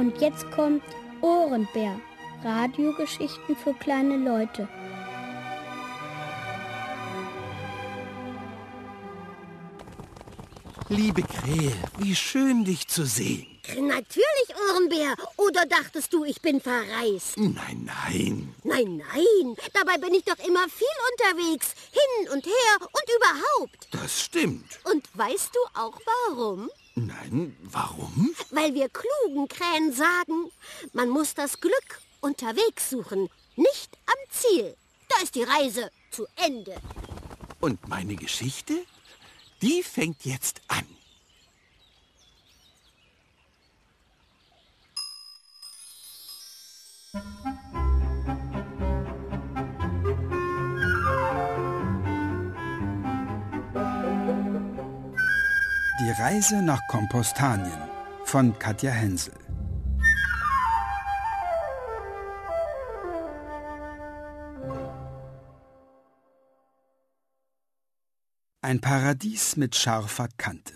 Und jetzt kommt Ohrenbär. Radiogeschichten für kleine Leute. Liebe Krähe, wie schön, dich zu sehen. Natürlich, Ohrenbär. Oder dachtest du, ich bin verreist? Nein, nein. Nein, nein. Dabei bin ich doch immer viel unterwegs. Hin und her und überhaupt. Das stimmt. Und weißt du auch warum? Nein, warum? Weil wir klugen Krähen sagen, man muss das Glück unterwegs suchen, nicht am Ziel. Da ist die Reise zu Ende. Und meine Geschichte, die fängt jetzt an. Die Reise nach Kompostanien von Katja Hensel. Ein Paradies mit scharfer Kante.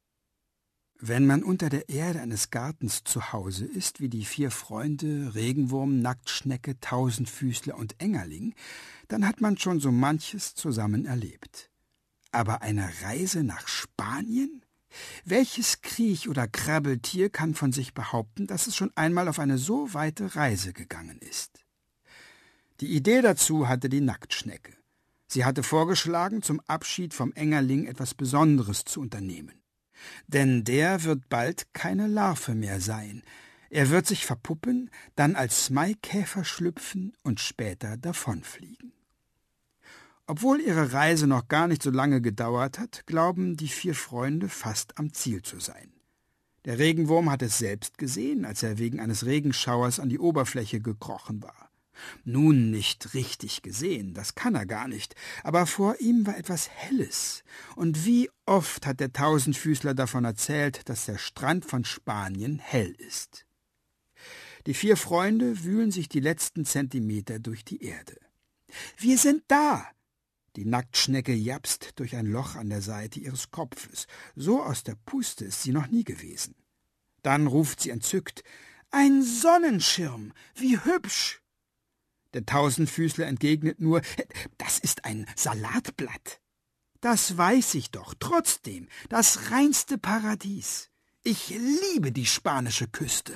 Wenn man unter der Erde eines Gartens zu Hause ist, wie die 4 Freunde, Regenwurm, Nacktschnecke, Tausendfüßler und Engerling, dann hat man schon so manches zusammen erlebt. Aber eine Reise nach Spanien? Welches Kriech- oder Krabbeltier kann von sich behaupten, dass es schon einmal auf eine so weite Reise gegangen ist? Die Idee dazu hatte die Nacktschnecke. Sie hatte vorgeschlagen, zum Abschied vom Engerling etwas Besonderes zu unternehmen. Denn der wird bald keine Larve mehr sein. Er wird sich verpuppen, dann als Maikäfer schlüpfen und später davonfliegen. Obwohl ihre Reise noch gar nicht so lange gedauert hat, glauben die 4 Freunde fast am Ziel zu sein. Der Regenwurm hat es selbst gesehen, als er wegen eines Regenschauers an die Oberfläche gekrochen war. Nun nicht richtig gesehen, das kann er gar nicht, aber vor ihm war etwas Helles. Und wie oft hat der Tausendfüßler davon erzählt, dass der Strand von Spanien hell ist. Die 4 Freunde wühlen sich die letzten Zentimeter durch die Erde. »Wir sind da!« Die Nacktschnecke japst durch ein Loch an der Seite ihres Kopfes. So aus der Puste ist sie noch nie gewesen. Dann ruft sie entzückt, »Ein Sonnenschirm! Wie hübsch!« Der Tausendfüßler entgegnet nur, »Das ist ein Salatblatt.« »Das weiß ich doch, trotzdem, das reinste Paradies. Ich liebe die spanische Küste.«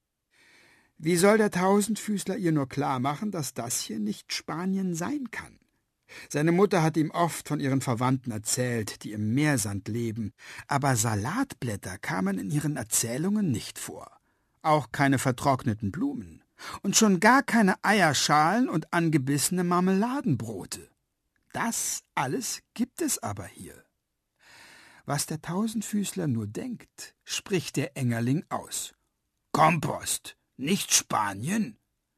Wie soll der Tausendfüßler ihr nur klar machen, dass das hier nicht Spanien sein kann? Seine Mutter hat ihm oft von ihren Verwandten erzählt, die im Meersand leben, aber Salatblätter kamen in ihren Erzählungen nicht vor. Auch keine vertrockneten Blumen. Und schon gar keine Eierschalen und angebissene Marmeladenbrote. Das alles gibt es aber hier. Was der Tausendfüßler nur denkt, spricht der Engerling aus. »Kompost, nicht Spanien?«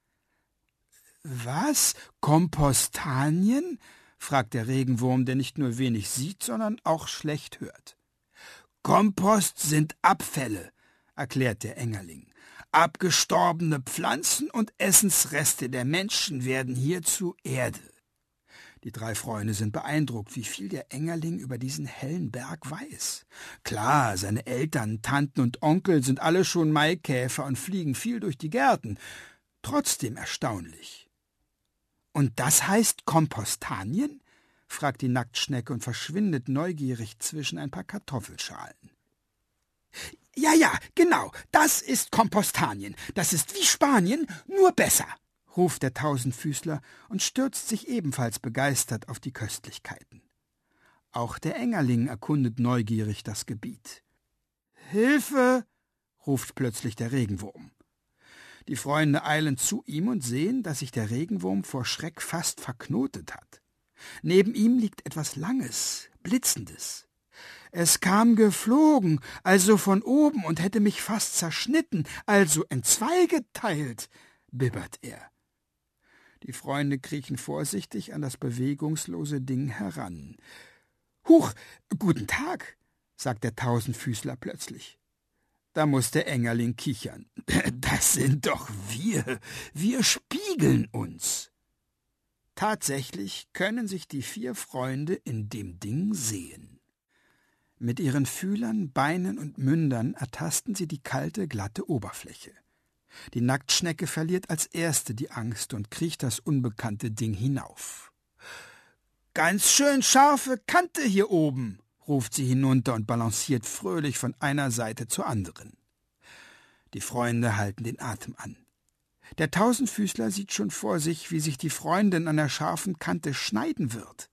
»Was? Kompostanien?« fragt der Regenwurm, der nicht nur wenig sieht, sondern auch schlecht hört. »Kompost sind Abfälle«, erklärt der Engerling. »Abgestorbene Pflanzen und Essensreste der Menschen werden hier zu Erde.« Die 3 Freunde sind beeindruckt, wie viel der Engerling über diesen hellen Berg weiß. Klar, seine Eltern, Tanten und Onkel sind alle schon Maikäfer und fliegen viel durch die Gärten. Trotzdem erstaunlich. »Und das heißt Kompostanien?« fragt die Nacktschnecke und verschwindet neugierig zwischen ein paar Kartoffelschalen. »Ja, genau, das ist Kompostanien. Das ist wie Spanien, nur besser«, ruft der Tausendfüßler und stürzt sich ebenfalls begeistert auf die Köstlichkeiten. Auch der Engerling erkundet neugierig das Gebiet. »Hilfe!« ruft plötzlich der Regenwurm. Die Freunde eilen zu ihm und sehen, dass sich der Regenwurm vor Schreck fast verknotet hat. Neben ihm liegt etwas Langes, Blitzendes. »Es kam geflogen, also von oben, und hätte mich fast zerschnitten, also entzweigeteilt«, bibbert er. Die Freunde kriechen vorsichtig an das bewegungslose Ding heran. »Huch, guten Tag«, sagt der Tausendfüßler plötzlich. Da muss der Engerling kichern. »Das sind doch wir spiegeln uns.« Tatsächlich können sich die 4 Freunde in dem Ding sehen. Mit ihren Fühlern, Beinen und Mündern ertasten sie die kalte, glatte Oberfläche. Die Nacktschnecke verliert als erste die Angst und kriecht das unbekannte Ding hinauf. »Ganz schön scharfe Kante hier oben«, ruft sie hinunter und balanciert fröhlich von einer Seite zur anderen. Die Freunde halten den Atem an. Der Tausendfüßler sieht schon vor sich, wie sich die Freundin an der scharfen Kante schneiden wird.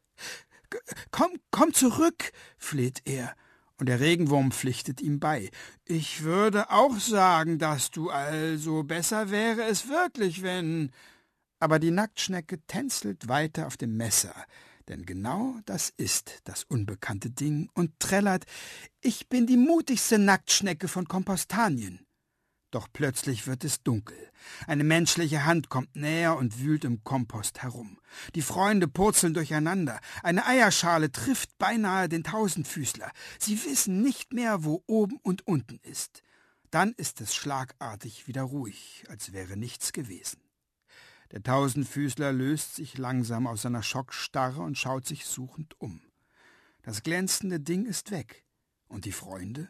»Komm zurück«, fleht er, und der Regenwurm pflichtet ihm bei. »Ich würde auch sagen, dass du also besser wäre es wirklich, wenn...« Aber die Nacktschnecke tänzelt weiter auf dem Messer, denn genau das ist das unbekannte Ding, und trällert: »Ich bin die mutigste Nacktschnecke von Kompostanien.« Doch plötzlich wird es dunkel. Eine menschliche Hand kommt näher und wühlt im Kompost herum. Die Freunde purzeln durcheinander. Eine Eierschale trifft beinahe den Tausendfüßler. Sie wissen nicht mehr, wo oben und unten ist. Dann ist es schlagartig wieder ruhig, als wäre nichts gewesen. Der Tausendfüßler löst sich langsam aus seiner Schockstarre und schaut sich suchend um. Das glänzende Ding ist weg. Und die Freunde?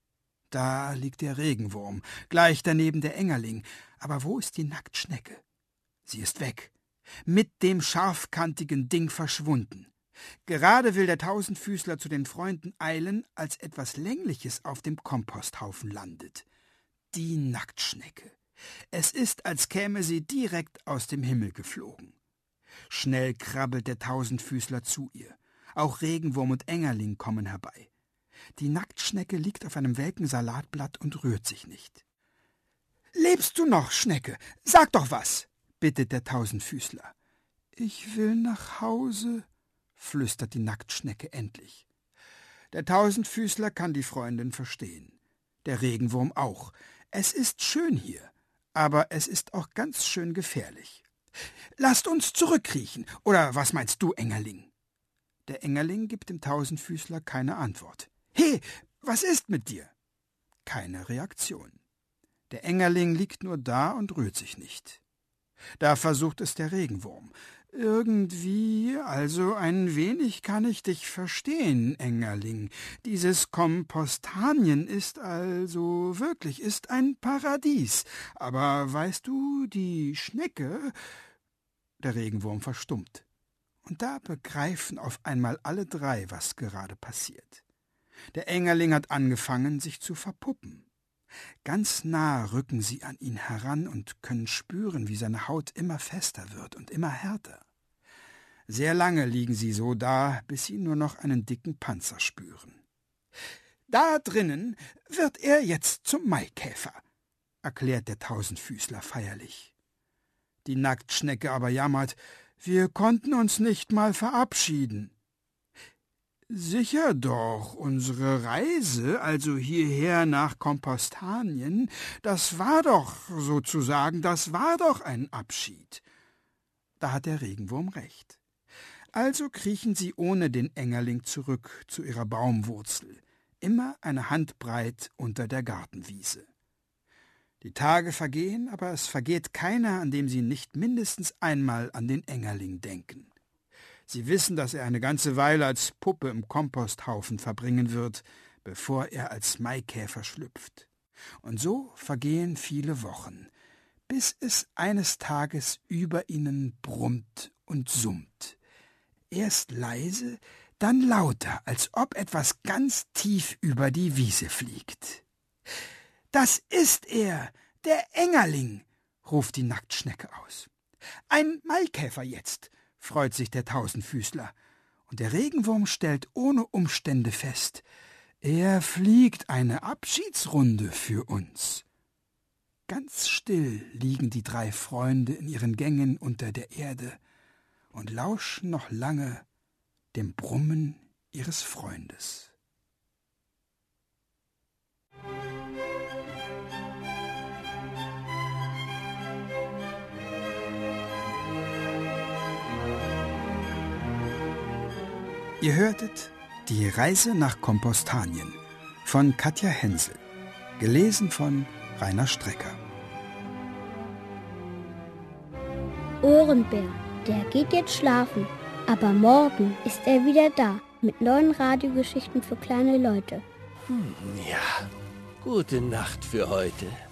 Da liegt der Regenwurm, gleich daneben der Engerling. Aber wo ist die Nacktschnecke? Sie ist weg, mit dem scharfkantigen Ding verschwunden. Gerade will der Tausendfüßler zu den Freunden eilen, als etwas Längliches auf dem Komposthaufen landet. Die Nacktschnecke. Es ist, als käme sie direkt aus dem Himmel geflogen. Schnell krabbelt der Tausendfüßler zu ihr. Auch Regenwurm und Engerling kommen herbei. Die Nacktschnecke liegt auf einem welken Salatblatt und rührt sich nicht. »Lebst du noch, Schnecke? Sag doch was«, bittet der Tausendfüßler. »Ich will nach Hause«, flüstert die Nacktschnecke endlich. Der Tausendfüßler kann die Freundin verstehen. Der Regenwurm auch. Es ist schön hier, aber es ist auch ganz schön gefährlich. »Lasst uns zurückkriechen, oder was meinst du, Engerling?« Der Engerling gibt dem Tausendfüßler keine Antwort. »He, was ist mit dir?« Keine Reaktion. Der Engerling liegt nur da und rührt sich nicht. Da versucht es der Regenwurm. »Irgendwie, also ein wenig kann ich dich verstehen, Engerling. Dieses Kompostanien ist ein Paradies. Aber weißt du, die Schnecke...« Der Regenwurm verstummt. Und da begreifen auf einmal alle drei, was gerade passiert. Der Engerling hat angefangen, sich zu verpuppen. Ganz nah rücken sie an ihn heran und können spüren, wie seine Haut immer fester wird und immer härter. Sehr lange liegen sie so da, bis sie nur noch einen dicken Panzer spüren. »Da drinnen wird er jetzt zum Maikäfer«, erklärt der Tausendfüßler feierlich. Die Nacktschnecke aber jammert: »Wir konnten uns nicht mal verabschieden.« »Sicher doch, unsere Reise, also hierher nach Kompostanien, das war doch ein Abschied.« Da hat der Regenwurm recht. Also kriechen sie ohne den Engerling zurück zu ihrer Baumwurzel, immer eine Handbreit unter der Gartenwiese. Die Tage vergehen, aber es vergeht keiner, an dem sie nicht mindestens einmal an den Engerling denken. Sie wissen, dass er eine ganze Weile als Puppe im Komposthaufen verbringen wird, bevor er als Maikäfer schlüpft. Und so vergehen viele Wochen, bis es eines Tages über ihnen brummt und summt. Erst leise, dann lauter, als ob etwas ganz tief über die Wiese fliegt. »Das ist er, der Engerling«, ruft die Nacktschnecke aus. »Ein Maikäfer jetzt«, freut sich der Tausendfüßler. Und der Regenwurm stellt ohne Umstände fest: Er fliegt eine Abschiedsrunde für uns. Ganz still liegen die drei Freunde in ihren Gängen unter der Erde und lauschen noch lange dem Brummen ihres Freundes. Ihr hörtet Die Reise nach Kompostanien von Katja Hensel, gelesen von Rainer Strecker. Ohrenbär, der geht jetzt schlafen, aber morgen ist er wieder da mit neuen Radiogeschichten für kleine Leute. Ja, gute Nacht für heute.